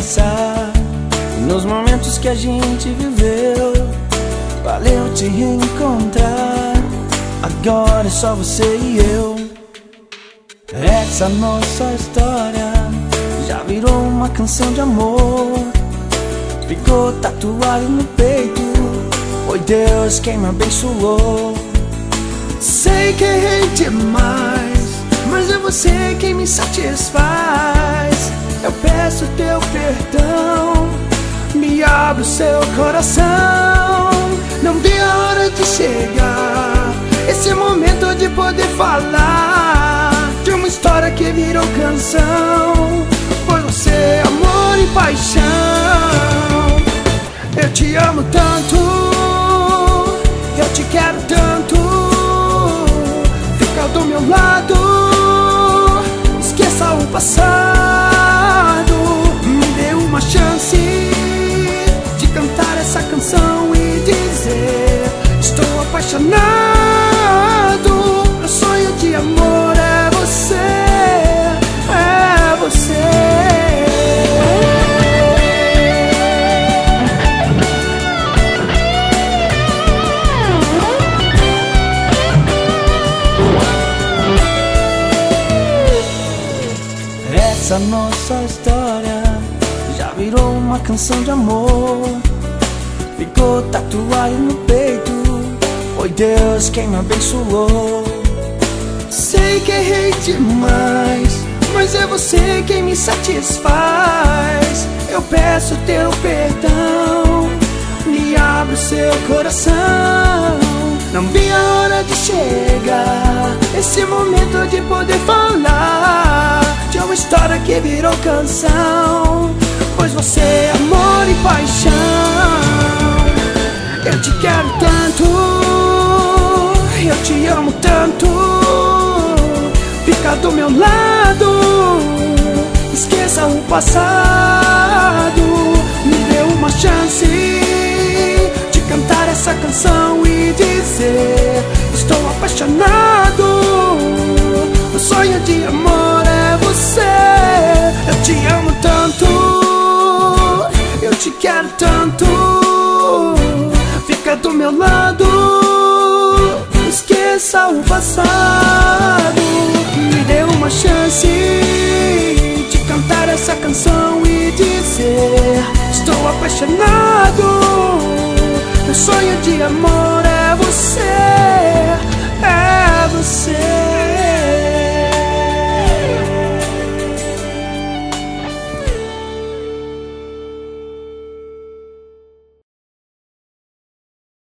pensar nos momentos que a gente viveu. Valeu te reencontrar, agora é só você e eu. Essa nossa história já virou uma canção de amor. Ficou tatuado no peito, foi Deus quem me abençoou. Sei que errei demais, mas é você quem me satisfaz. Eu peço teu perdão, me abre o seu coração. Não vi a hora de chegar, esse momento de poder falar de uma história que virou canção. Foi você, amor e paixão. Eu te amo tanto, eu te quero tanto. Fica do meu lado, esqueça o passado. Me dê uma chance de cantar essa canção e dizer: estou apaixonado, meu sonho de amor é você, é você. Essa nossa história já virou uma canção de amor. Ficou tatuado no peito, foi Deus quem me abençoou. Sei que errei demais, mas é você quem me satisfaz. Eu peço teu perdão, me abre o seu coração. Não vi a hora de chegar, esse momento de poder falar de uma história que virou canção. Pois você é amor e paixão. Eu te quero tanto, eu te amo tanto. Fica do meu lado, esqueça o passado. Me dê uma chance de cantar essa canção e dizer: estou apaixonado, meu sonho de amor é você. Eu te amo tanto, eu te quero tanto. Fica do meu lado, esqueça o passado. Me dê uma chance de cantar essa canção e dizer: estou apaixonado, meu sonho de amor